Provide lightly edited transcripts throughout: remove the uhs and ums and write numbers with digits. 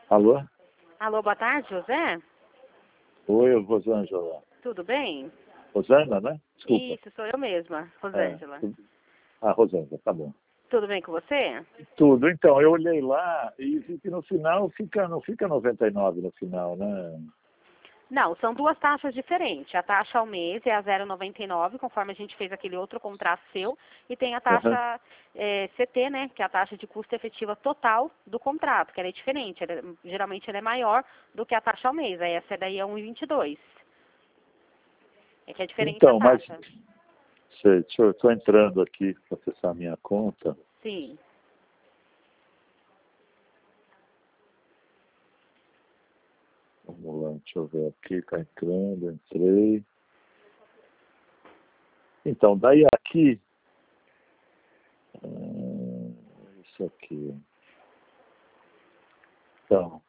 Alô? Alô, boa tarde, José? Oi, Rosângela. Tudo bem? Rosângela, né? Desculpa. Isso, sou eu mesma, É, Rosângela. Rosângela, tá bom. Tudo bem com você? Tudo. Então, eu olhei lá e vi que no final não fica 99 no final, né? Não, são duas taxas diferentes. A taxa ao mês é a 0,99, conforme a gente fez aquele outro contrato seu, e tem a Aham. taxa CT, né, que é a taxa de custo efetiva total do contrato, que ela é diferente. Geralmente ela é maior do que a taxa ao mês. Aí essa daí é 1,22. É que é diferente a Então, mas taxa. sei, eu estou entrando aqui para acessar a minha conta. Sim. Vamos lá, deixa eu ver aqui, está entrando, entrei. Então, daí aqui, isso aqui. Então,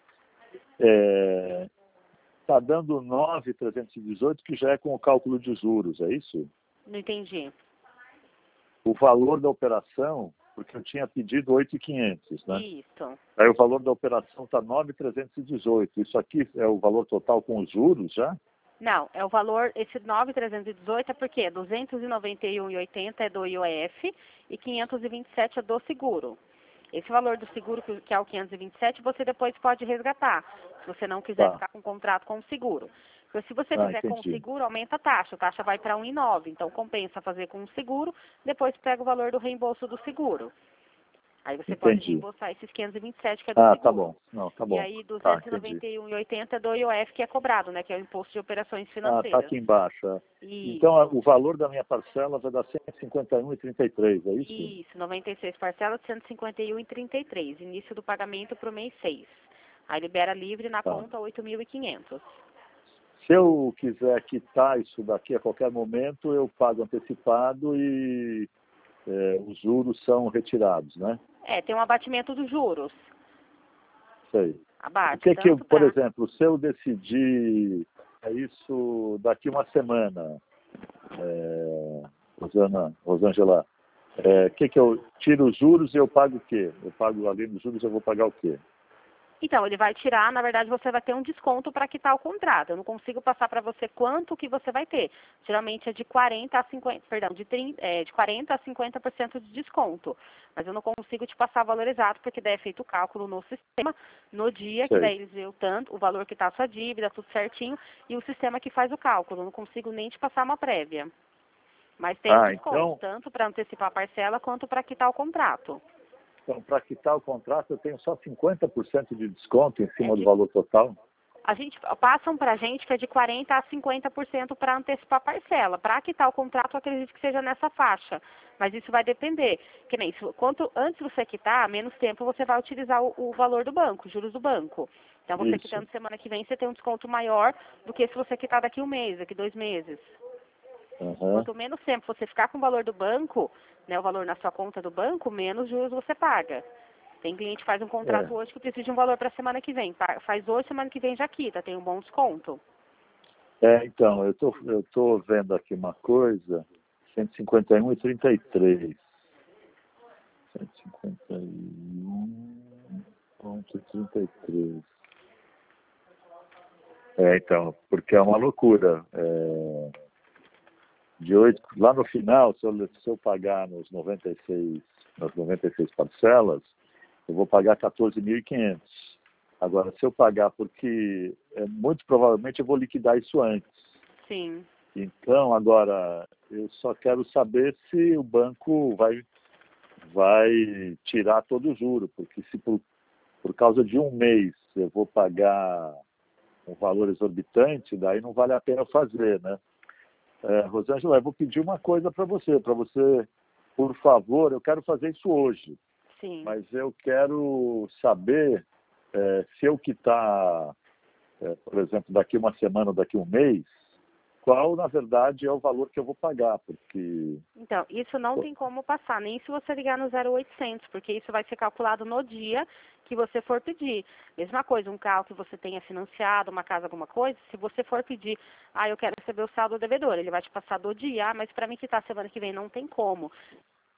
está dando 9.318, que já é com o cálculo de juros, é isso? Não entendi. O valor da operação, porque eu tinha pedido 8.500, né? Isso. Aí o valor da operação está 9.318. Isso aqui é o valor total com os juros já? Não, é o valor, esse 9.318 é porque 291,80 é do IOF e 527 é do seguro. Esse valor do seguro, que é o 527, você depois pode resgatar, se você não quiser Tá. ficar com contrato com o seguro. Porque se você Ah, fizer com o entendi. seguro, aumenta a taxa vai para 1,9. Então compensa fazer com o seguro, depois pega o valor do reembolso do seguro. Aí você pode Entendi. reembolsar esses 527 que é do Ah, tá seguro. bom. Não, tá E bom. aí Tá, entendi. 291,80 é do IOF que é cobrado, né? Que é o Imposto de Operações Ah, tá Financeiras. aqui embaixo. É. Então, Isso. o valor da minha parcela vai dar 151,33, é isso? Isso, 96 parcelas de 151,33. Início do pagamento para o mês 6. Aí libera livre na Tá. conta 8.500. Se eu quiser quitar isso daqui a qualquer momento, eu pago antecipado e os juros são retirados, né? É, tem um abatimento dos juros. Sei. O Abate, que que, tanto por para... exemplo, se eu decidir isso daqui uma semana, Rosângela, o que que eu tiro os juros e eu pago o quê? Eu pago, além dos juros, eu vou pagar o quê? Então, ele vai tirar, na verdade, você vai ter um desconto para quitar o contrato. Eu não consigo passar para você quanto que você vai ter. Geralmente é de 40 a 50, perdão, de 40 a 50% de desconto. Mas eu não consigo te passar o valor exato, porque daí é feito o cálculo no sistema, no dia, que Sei. daí eles veem o tanto, o valor que está a sua dívida, tudo certinho, e o sistema que faz o cálculo. Eu não consigo nem te passar uma prévia. Mas tem o Ah, desconto, tanto para antecipar a parcela quanto para quitar o contrato. então para quitar o contrato eu tenho só 50% de desconto em É cima do de valor total? passam para a gente que é de 40 a 50% para antecipar a parcela. Para quitar o contrato, eu acredito que seja nessa faixa. Mas isso vai depender. Que nem, quanto antes você quitar, menos tempo você vai utilizar o valor do banco, os juros do banco. Então, você Isso. quitando semana que vem, você tem um desconto maior do que se você quitar daqui um mês, daqui 2 meses. Aham. Quanto menos tempo você ficar com o valor do banco, né, o valor na sua conta do banco, menos juros você paga. Tem cliente que faz um É. contrato hoje que precisa de um valor para a semana que vem. Faz hoje, semana que vem já quita, tem um bom desconto. Então, eu tô vendo aqui uma coisa, 151,33. 151,33. Então, porque é uma loucura. Lá no final, se eu pagar nas 96 parcelas, eu vou pagar 14.500. Agora, se eu pagar porque muito provavelmente eu vou liquidar isso antes. Sim. Então, agora, eu só quero saber se o banco vai tirar todo o juro, porque se por causa de um mês eu vou pagar um valor exorbitante, daí não vale a pena fazer, né? Rosângela, eu vou pedir uma coisa para você, por favor, eu quero fazer isso hoje, Sim. mas eu quero saber se eu quitar, por exemplo, daqui uma semana ou daqui um mês, qual, na verdade, é o valor que eu vou pagar, porque... Então, isso não tem como passar, nem se você ligar no 0800, porque isso vai ser calculado no dia que você for pedir. Mesma coisa, um carro que você tenha financiado, uma casa, alguma coisa, se você for pedir, eu quero receber o saldo do devedor, ele vai te passar do dia, mas para mim quitar semana que vem não tem como.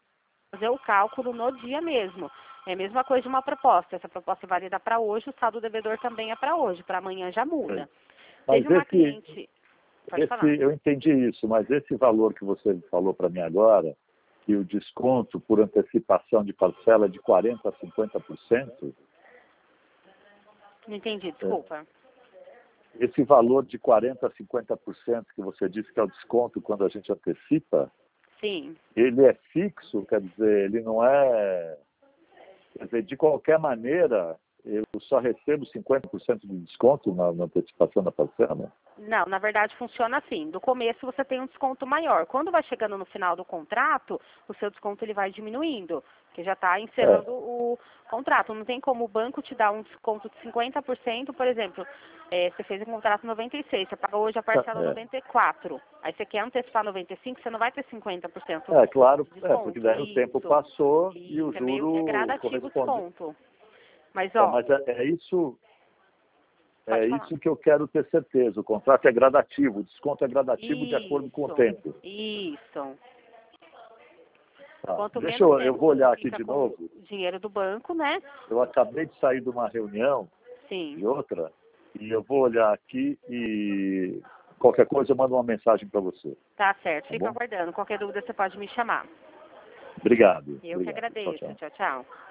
fazer o cálculo no dia mesmo. É a mesma coisa de uma proposta. Essa proposta é válida para hoje, o saldo devedor também é para hoje, para amanhã já muda. Mas Teve uma cliente... Pode falar. eu entendi isso, mas esse valor que você falou para mim agora, que o desconto por antecipação de parcela é de 40% a 50%, Não entendi, desculpa. esse valor de 40% a 50% que você disse que é o desconto quando a gente antecipa, Sim. ele é fixo, quer dizer, ele não é... Quer dizer, de qualquer maneira, eu só recebo 50% de desconto na antecipação da parcela? Não, na verdade funciona assim. Do começo você tem um desconto maior. Quando vai chegando no final do contrato, o seu desconto ele vai diminuindo, porque já está encerrando o contrato. Não tem como o banco te dar um desconto de 50%, por exemplo, você fez um contrato 96, você paga hoje a parcela 94. Aí você quer antecipar 95, você não vai ter 50%. É, claro, de desconto. porque daí o tempo passou e o é meio juro gradativo o corresponde. desconto. Mas, ó... Mas é isso que eu quero ter certeza. O contrato é gradativo, o desconto é gradativo de acordo com o tempo. Isso. Tá. Quanto Deixa menos eu tempo vou olhar você aqui fica de com novo. dinheiro do banco, né? Eu acabei de sair de uma reunião, Sim. de outra, e eu vou olhar aqui e qualquer coisa eu mando uma mensagem para você. Tá certo, Tá fica bom? aguardando. Qualquer dúvida você pode me chamar. Obrigado. Eu que agradeço. Tchau, tchau. Tchau, tchau.